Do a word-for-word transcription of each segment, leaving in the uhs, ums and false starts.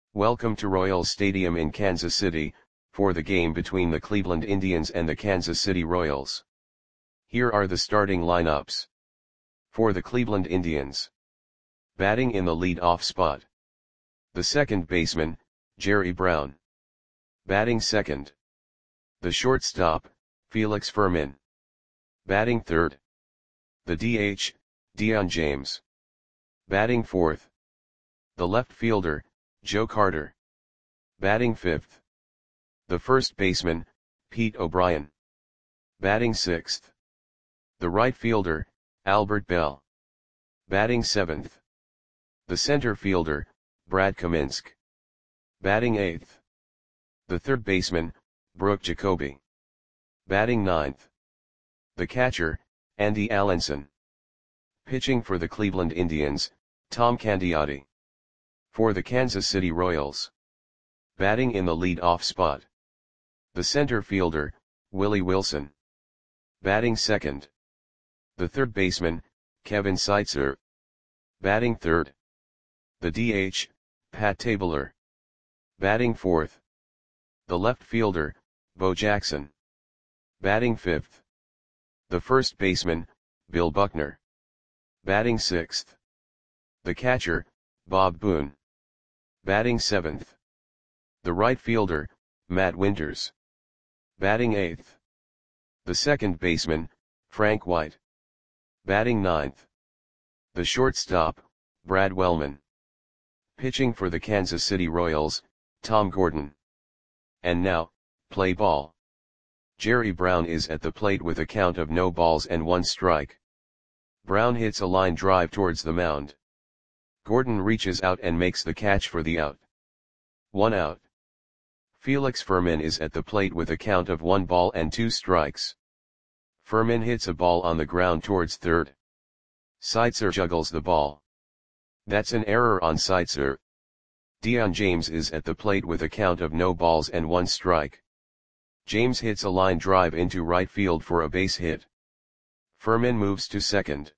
Welcome to Royals Stadium in Kansas City, for the game between the Cleveland Indians and the Kansas City Royals. Here are the starting lineups. For the Cleveland Indians. Batting in the lead-off spot. The second baseman, Jerry Brown. Batting second. The shortstop, Felix Fermin. Batting third. The D H, Dion James. Batting fourth. The left fielder, Joe Carter. Batting fifth. The first baseman, Pete O'Brien. Batting sixth. The right fielder, Albert Belle. Batting seventh. The center fielder, Brad Kaminsky. Batting eighth. The third baseman, Brooke Jacoby. Batting ninth. The catcher, Andy Allenson. Pitching for the Cleveland Indians, Tom Candiotti. For the Kansas City Royals. Batting in the lead-off spot. The center fielder, Willie Wilson. Batting second. The third baseman, Kevin Seitzer. Batting third. The D H, Pat Tabler. Batting fourth. The left fielder, Bo Jackson. Batting fifth. The first baseman, Bill Buckner. Batting sixth. The catcher, Bob Boone. Batting seventh. The right fielder, Matt Winters. Batting eighth. The second baseman, Frank White. Batting ninth. The shortstop, Brad Wellman. Pitching for the Kansas City Royals, Tom Gordon. And now, play ball. Jerry Brown is at the plate with a count of no balls and one strike. Brown hits a line drive towards the mound. Gordon reaches out and makes the catch for the out. One out. Felix Fermin is at the plate with a count of one ball and two strikes. Fermin hits a ball on the ground towards third. Seitzer juggles the ball. That's an error on Seitzer. Dion James is at the plate with a count of no balls and one strike. James hits a line drive into right field for a base hit. Fermin moves to second.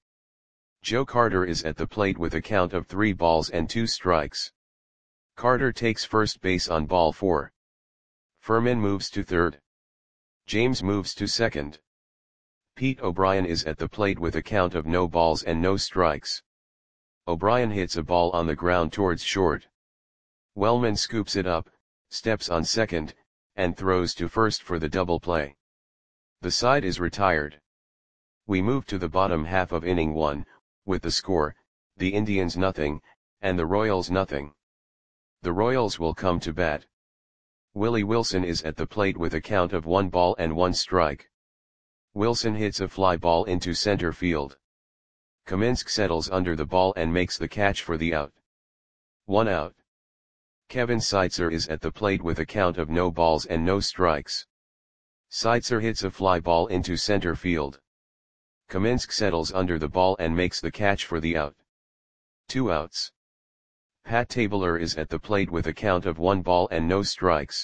Joe Carter is at the plate with a count of three balls and two strikes. Carter takes first base on ball four. Fermin moves to third. James moves to second. Pete O'Brien is at the plate with a count of no balls and no strikes. O'Brien hits a ball on the ground towards short. Wellman scoops it up, steps on second, and throws to first for the double play. The side is retired. We move to the bottom half of inning one, with the score, the Indians nothing, and the Royals nothing. The Royals will come to bat. Willie Wilson is at the plate with a count of one ball and one strike. Wilson hits a fly ball into center field. Kaminsky settles under the ball and makes the catch for the out. One out. Kevin Seitzer is at the plate with a count of no balls and no strikes. Seitzer hits a fly ball into center field. Kaminsky settles under the ball and makes the catch for the out. Two outs. Pat Tabler is at the plate with a count of one ball and no strikes.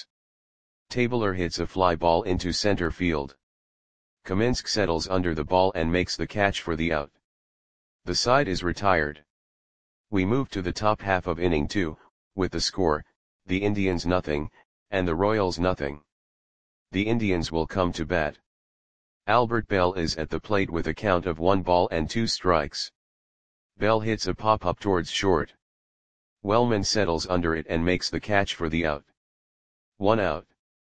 Tabler hits a fly ball into center field. Kaminsky settles under the ball and makes the catch for the out. The side is retired. We move to the top half of inning two, with the score, the Indians nothing, and the Royals nothing. The Indians will come to bat. Albert Belle is at the plate with a count of one ball and two strikes. Belle hits a pop-up towards short. Wellman settles under it and makes the catch for the out. One out.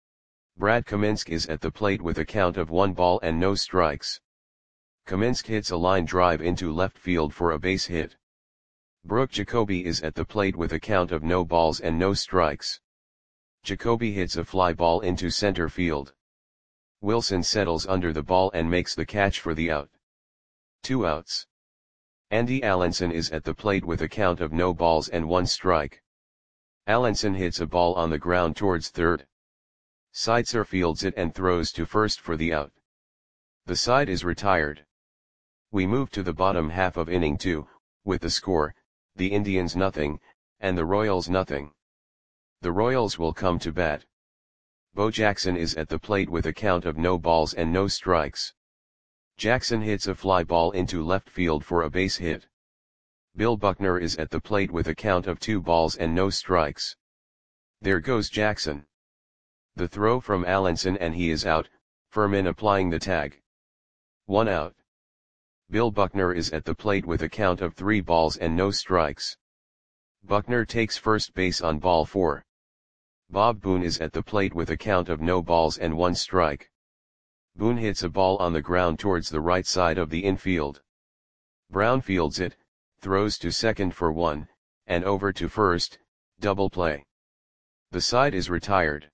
Brad Kaminsky is at the plate with a count of one ball and no strikes. Kaminsky hits a line drive into left field for a base hit. Brooke Jacoby is at the plate with a count of no balls and no strikes. Jacoby hits a fly ball into center field. Wilson settles under the ball and makes the catch for the out. Two outs. Andy Allenson is at the plate with a count of no balls and one strike. Allenson hits a ball on the ground towards third. Seitzer fields it and throws to first for the out. The side is retired. We move to the bottom half of inning two, with the score, the Indians nothing, and the Royals nothing. The Royals will come to bat. Bo Jackson is at the plate with a count of no balls and no strikes. Jackson hits a fly ball into left field for a base hit. Bill Buckner is at the plate with a count of two balls and no strikes. There goes Jackson. The throw from Allenson and he is out, Furman applying the tag. One out. Bill Buckner is at the plate with a count of three balls and no strikes. Buckner takes first base on ball four. Bob Boone is at the plate with a count of no balls and one strike. Boone hits a ball on the ground towards the right side of the infield. Brown fields it, throws to second for one, and over to first, double play. The side is retired.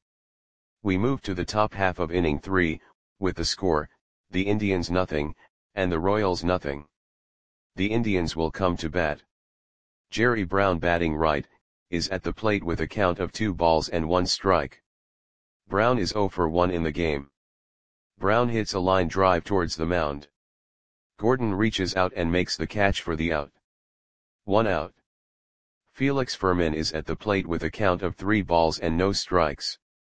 We move to the top half of inning three, with the score, the Indians nothing, and the Royals nothing. The Indians will come to bat. Jerry Brown, batting right, is at the plate with a count of two balls and one strike. Brown is oh for one in the game. Brown hits a line drive towards the mound. Gordon reaches out and makes the catch for the out. One out. Felix Furman is at the plate with a count of three balls and no strikes.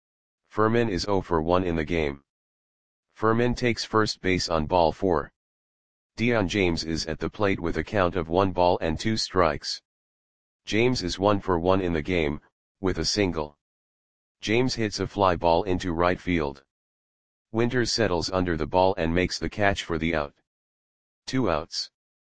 Furman is oh for one in the game. Furman takes first base on ball four. Dion James is at the plate with a count of one ball and two strikes. James is one for one in the game, with a single. James hits a fly ball into right field. Winters settles under the ball and makes the catch for the out. Two outs.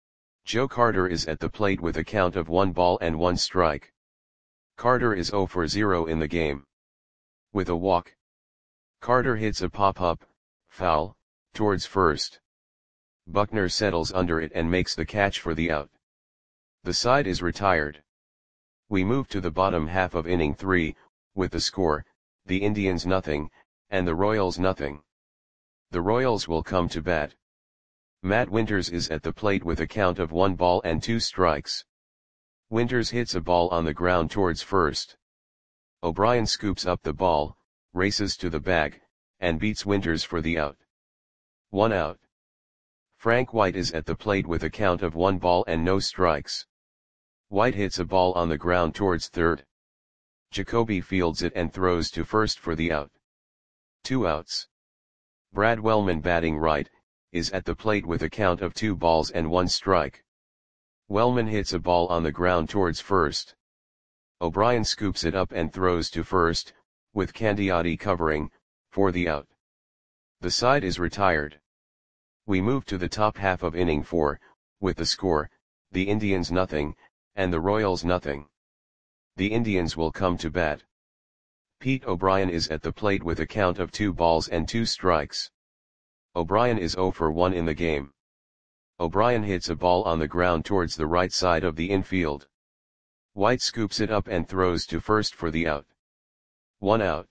Joe Carter is at the plate with a count of one ball and one strike. Carter is oh for zero in the game. With a walk. Carter hits a pop-up, foul, towards first. Buckner settles under it and makes the catch for the out. The side is retired. We move to the bottom half of inning three, with the score, the Indians nothing, and the Royals nothing. The Royals will come to bat. Matt Winters is at the plate with a count of one ball and two strikes. Winters hits a ball on the ground towards first. O'Brien scoops up the ball, races to the bag, and beats Winters for the out. One out. Frank White is at the plate with a count of one ball and no strikes. White hits a ball on the ground towards third. Jacoby fields it and throws to first for the out. Two outs. Brad Wellman, batting right, is at the plate with a count of two balls and one strike. Wellman hits a ball on the ground towards first. O'Brien scoops it up and throws to first, with Candiotti covering, for the out. The side is retired. We move to the top half of inning four, with the score, the Indians nothing, and the Royals nothing. The Indians will come to bat. Pete O'Brien is at the plate with a count of two balls and two strikes. O'Brien is oh for one in the game. O'Brien hits a ball on the ground towards the right side of the infield. White scoops it up and throws to first for the out. One out.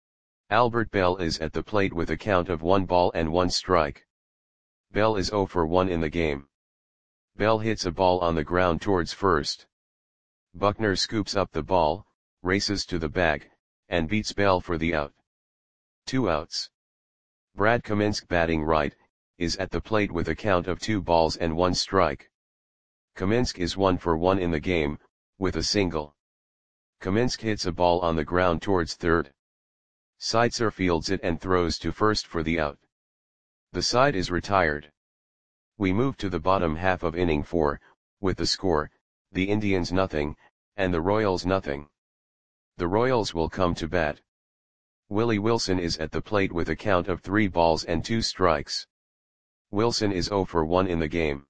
Albert Bell is at the plate with a count of one ball and one strike. Bell is oh for one in the game. Bell hits a ball on the ground towards first. Buckner scoops up the ball, races to the bag, and beats Bell for the out. Two outs. Brad Kaminsk, batting right, is at the plate with a count of two balls and one strike. Kaminsk is one for one in the game, with a single. Kaminsk hits a ball on the ground towards third. Seitzer fields it and throws to first for the out. The side is retired. We move to the bottom half of inning four, with the score, the Indians nothing, and the Royals nothing. The Royals will come to bat. Willie Wilson is at the plate with a count of three balls and two strikes. Wilson is oh for one in the game.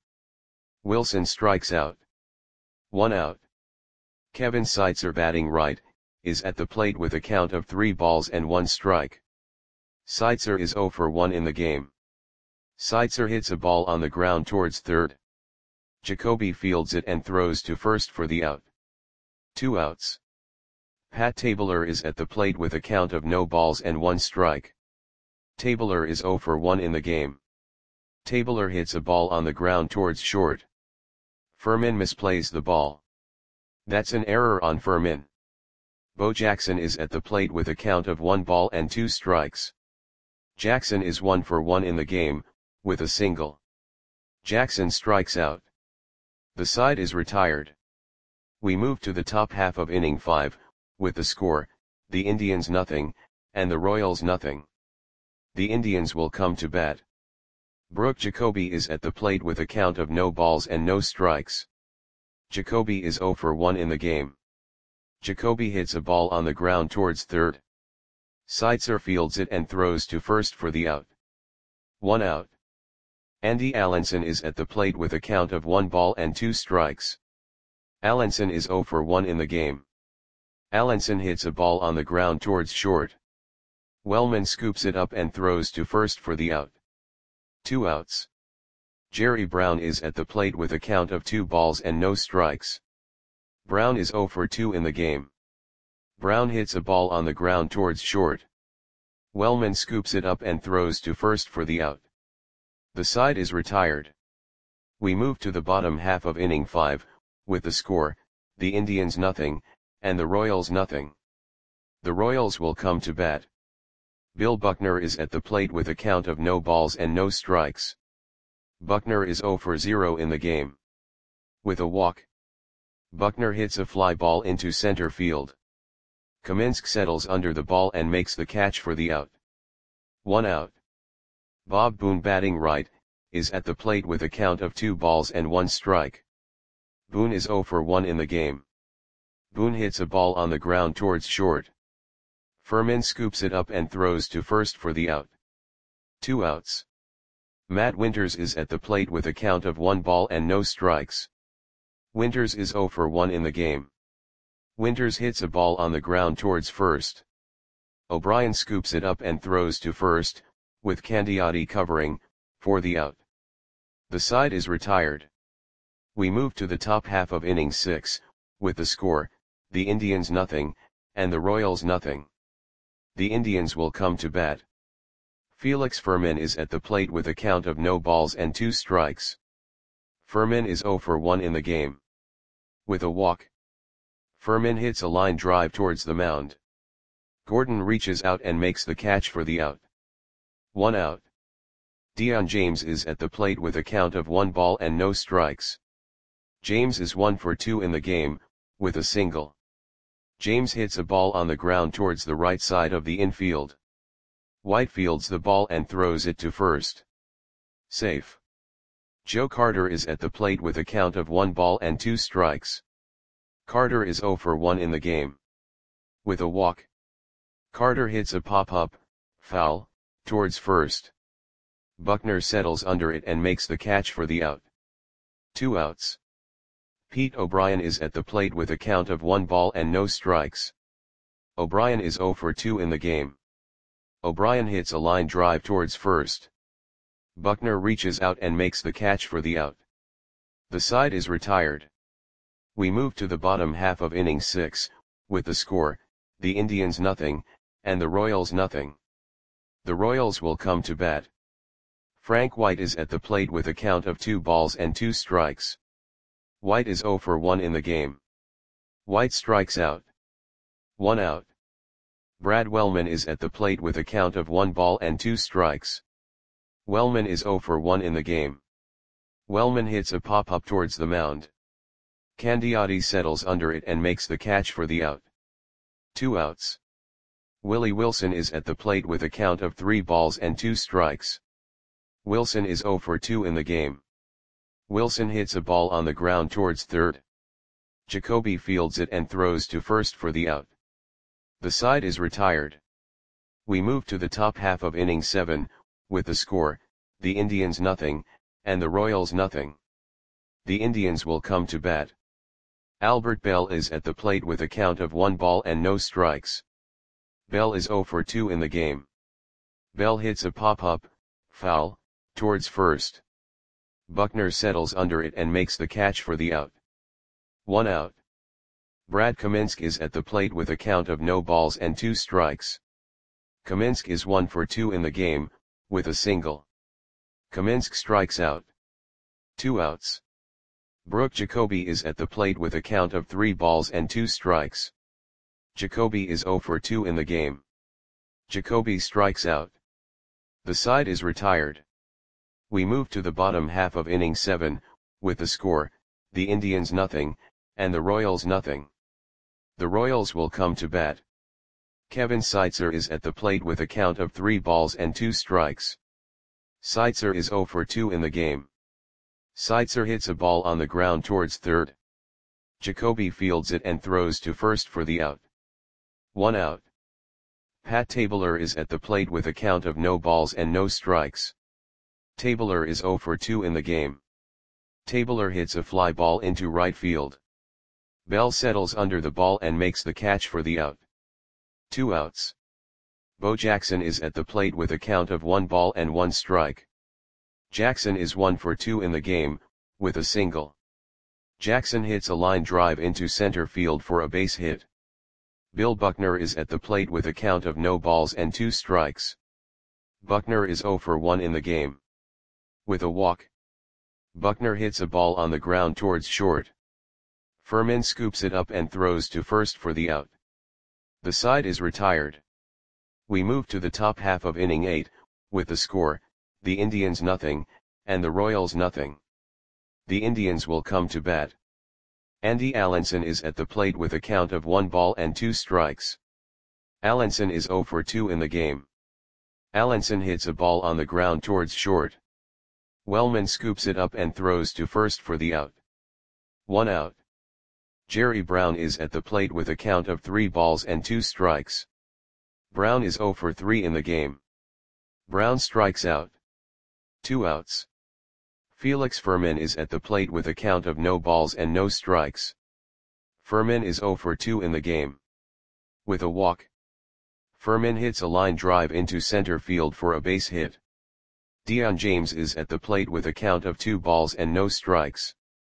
Wilson strikes out. One out. Kevin Seitzer, batting right, is at the plate with a count of three balls and one strike. Seitzer is oh for one in the game. Seitzer hits a ball on the ground towards third. Jacoby fields it and throws to first for the out. Two outs. Pat Tabler is at the plate with a count of no balls and one strike. Tabler is oh for one in the game. Tabler hits a ball on the ground towards short. Furman misplays the ball. That's an error on Furman. Bo Jackson is at the plate with a count of one ball and two strikes. Jackson is one for one in the game, with a single. Jackson strikes out. The side is retired. We move to the top half of inning five, with the score, the Indians nothing, and the Royals nothing. The Indians will come to bat. Brooke Jacoby is at the plate with a count of no balls and no strikes. Jacoby is oh for one in the game. Jacoby hits a ball on the ground towards third. Seitzer fields it and throws to first for the out. One out. Andy Allenson is at the plate with a count of one ball and two strikes. Allenson is zero for one in the game. Allenson hits a ball on the ground towards short. Wellman scoops it up and throws to first for the out. Two outs. Jerry Brown is at the plate with a count of two balls and no strikes. Brown is zero for two in the game. Brown hits a ball on the ground towards short. Wellman scoops it up and throws to first for the out. The side is retired. We move to the bottom half of inning five, with the score, the Indians nothing, and the Royals nothing. The Royals will come to bat. Bill Buckner is at the plate with a count of no balls and no strikes. Buckner is zero for zero in the game. With a walk, Buckner hits a fly ball into center field. Kaminsky settles under the ball and makes the catch for the out. One out. Bob Boone, batting right, is at the plate with a count of two balls and one strike. Boone is zero for one in the game. Boone hits a ball on the ground towards short. Furman scoops it up and throws to first for the out. Two outs. Matt Winters is at the plate with a count of one ball and no strikes. Winters is zero for one in the game. Winters hits a ball on the ground towards first. O'Brien scoops it up and throws to first, with Candiotti covering, for the out. The side is retired. We move to the top half of inning six, with the score, the Indians nothing, and the Royals nothing. The Indians will come to bat. Felix Furman is at the plate with a count of no balls and two strikes. Furman is zero for one in the game. With a walk, Furman hits a line drive towards the mound. Gordon reaches out and makes the catch for the out. One out. Dion James is at the plate with a count of one ball and no strikes. James is one for two in the game, with a single. James hits a ball on the ground towards the right side of the infield. White fields the ball and throws it to first. Safe. Joe Carter is at the plate with a count of one ball and two strikes. Carter is zero for one in the game. With a walk, Carter hits a pop-up, foul, towards first. Buckner settles under it and makes the catch for the out. Two outs. Pete O'Brien is at the plate with a count of one ball and no strikes. O'Brien is zero for two in the game. O'Brien hits a line drive towards first. Buckner reaches out and makes the catch for the out. The side is retired. We move to the bottom half of inning six, with the score, the Indians nothing, and the Royals nothing. The Royals will come to bat. Frank White is at the plate with a count of two balls and two strikes. White is zero for one in the game. White strikes out. One out. Brad Wellman is at the plate with a count of one ball and two strikes. Wellman is zero for one in the game. Wellman hits a pop-up towards the mound. Candiotti settles under it and makes the catch for the out. Two outs. Willie Wilson is at the plate with a count of three balls and two strikes. Wilson is zero for two in the game. Wilson hits a ball on the ground towards third. Jacoby fields it and throws to first for the out. The side is retired. We move to the top half of inning seven, with the score, the Indians nothing, and the Royals nothing. The Indians will come to bat. Albert Bell is at the plate with a count of one ball and no strikes. Bell is zero for two in the game. Bell hits a pop-up, foul, towards first. Buckner settles under it and makes the catch for the out. One out. Brad Kaminsky is at the plate with a count of no balls and two strikes. Kaminsky is one for two in the game, with a single. Kaminsky strikes out. Two outs. Brooke Jacoby is at the plate with a count of three balls and two strikes. Jacoby is zero for two in the game. Jacoby strikes out. The side is retired. We move to the bottom half of inning seven, with the score, the Indians nothing, and the Royals nothing. The Royals will come to bat. Kevin Seitzer is at the plate with a count of three balls and two strikes. Seitzer is zero for two in the game. Seitzer hits a ball on the ground towards third. Jacoby fields it and throws to first for the out. One out. Pat Tabler is at the plate with a count of no balls and no strikes. Tabler is zero for two in the game. Tabler hits a fly ball into right field. Bell settles under the ball and makes the catch for the out. Two outs. Bo Jackson is at the plate with a count of one ball and one strike. Jackson is one for two in the game, with a single. Jackson hits a line drive into center field for a base hit. Bill Buckner is at the plate with a count of no balls and two strikes. Buckner is zero for one in the game. With a walk. Buckner hits a ball on the ground towards short. Furman scoops it up and throws to first for the out. The side is retired. We move to the top half of inning eight, with the score, the Indians nothing, and the Royals nothing. The Indians will come to bat. Andy Allenson is at the plate with a count of one ball and two strikes. Allenson is zero for two in the game. Allenson hits a ball on the ground towards short. Wellman scoops it up and throws to first for the out. One out. Jerry Brown is at the plate with a count of three balls and two strikes. Brown is zero for three in the game. Brown strikes out. Two outs. Felix Furman is at the plate with a count of no balls and no strikes. Furman is zero for two in the game. With a walk. Furman hits a line drive into center field for a base hit. Dion James is at the plate with a count of two balls and no strikes.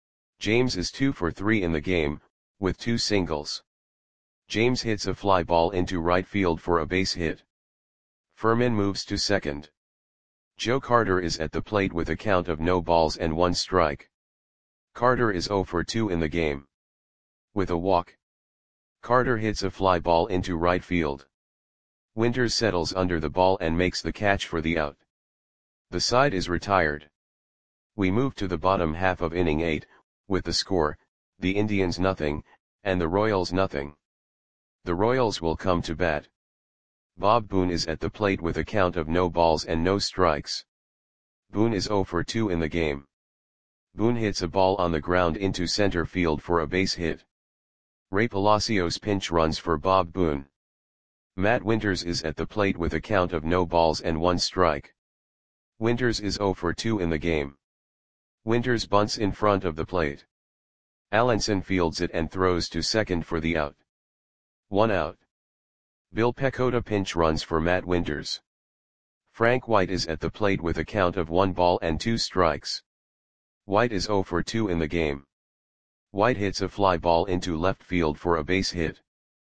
James is two for three in the game, with two singles. James hits a fly ball into right field for a base hit. Furman moves to second. Joe Carter is at the plate with a count of no balls and one strike. Carter is zero for two in the game. With a walk. Carter hits a fly ball into right field. Winters settles under the ball and makes the catch for the out. The side is retired. We move to the bottom half of inning eight, with the score, the Indians nothing, and the Royals nothing. The Royals will come to bat. Bob Boone is at the plate with a count of no balls and no strikes. Boone is zero for two in the game. Boone hits a ball on the ground into center field for a base hit. Ray Palacios pinch runs for Bob Boone. Matt Winters is at the plate with a count of no balls and one strike. Winters is zero for two in the game. Winters bunts in front of the plate. Allenson fields it and throws to second for the out. One out. Bill Pecota pinch runs for Matt Winters. Frank White is at the plate with a count of one ball and two strikes. White is zero for two in the game. White hits a fly ball into left field for a base hit.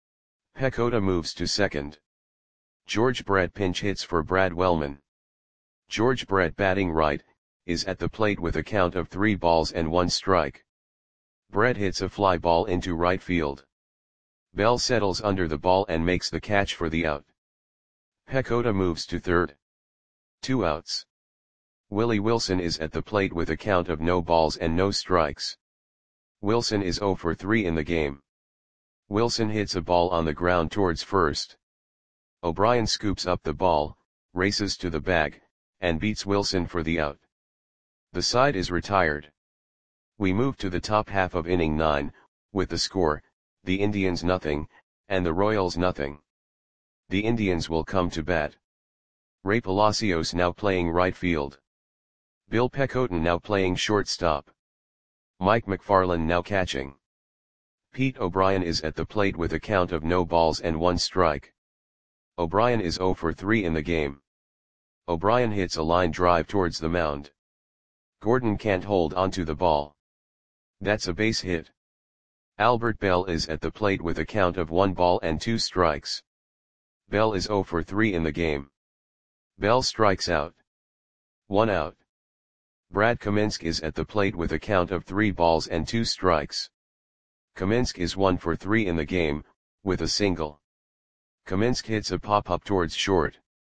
Pecota moves to second. George Brett pinch hits for Brad Wellman. George Brett, batting right, is at the plate with a count of three balls and one strike. Brett hits a fly ball into right field. Bell settles under the ball and makes the catch for the out. Pecota moves to third. Two outs. Willie Wilson is at the plate with a count of no balls and no strikes. Wilson is zero for three in the game. Wilson hits a ball on the ground towards first. O'Brien scoops up the ball, races to the bag, and beats Wilson for the out. The side is retired. We move to the top half of inning nine, with the score, the Indians nothing, and the Royals nothing. The Indians will come to bat. Ray Palacios now playing right field. Bill Pecota now playing shortstop. Mike McFarland now catching. Pete O'Brien is at the plate with a count of no balls and one strike. O'Brien is zero for three in the game. O'Brien hits a line drive towards the mound. Gordon can't hold onto the ball. That's a base hit. Albert Bell is at the plate with a count of one ball and two strikes. Bell is zero for three in the game. Bell strikes out. One out. Brad Kaminsky is at the plate with a count of three balls and two strikes. Kaminsky is one for three in the game, with a single. Kaminsky hits a pop-up towards short.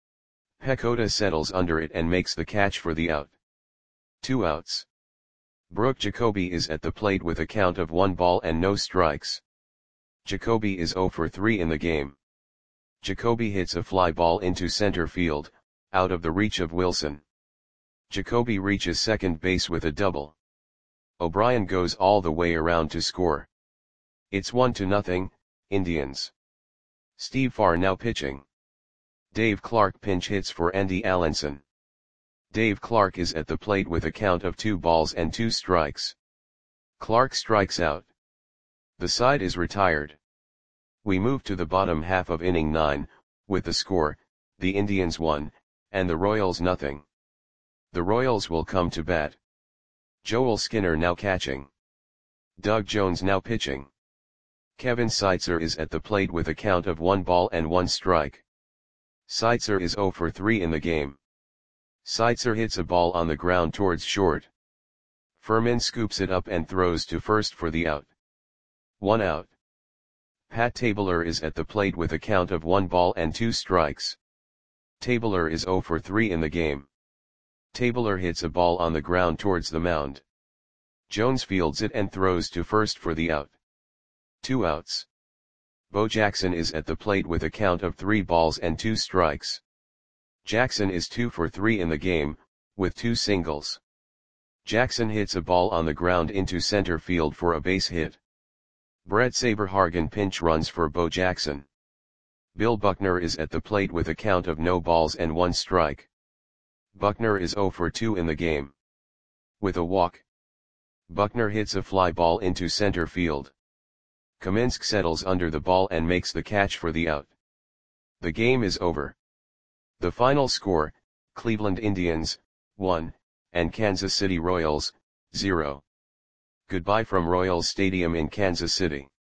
Pecota settles under it and makes the catch for the out. Two outs. Brooke Jacoby is at the plate with a count of one ball and no strikes. Jacoby is zero for three in the game. Jacoby hits a fly ball into center field, out of the reach of Wilson. Jacoby reaches second base with a double. O'Brien goes all the way around to score. It's one to nothing, Indians. Steve Farr now pitching. Dave Clark pinch hits for Andy Allenson. Dave Clark is at the plate with a count of two balls and two strikes. Clark strikes out. The side is retired. We move to the bottom half of inning nine, with the score, the Indians one, and the Royals nothing. The Royals will come to bat. Joel Skinner now catching. Doug Jones now pitching. Kevin Seitzer is at the plate with a count of one ball and one strike. Seitzer is zero for three in the game. Seitzer hits a ball on the ground towards short. Furman scoops it up and throws to first for the out. One out. Pat Tabler is at the plate with a count of one ball and two strikes. Tabler is zero for three in the game. Tabler hits a ball on the ground towards the mound. Jones fields it and throws to first for the out. Two outs. Bo Jackson is at the plate with a count of three balls and two strikes. Jackson is two for three in the game, with two singles. Jackson hits a ball on the ground into center field for a base hit. Brett Saberhagen pinch runs for Bo Jackson. Bill Buckner is at the plate with a count of no balls and one strike. Buckner is zero for two in the game. With a walk, Buckner hits a fly ball into center field. Kaminsk settles under the ball and makes the catch for the out. The game is over. The final score, Cleveland Indians, one, and Kansas City Royals, zero. Goodbye from Royals Stadium in Kansas City.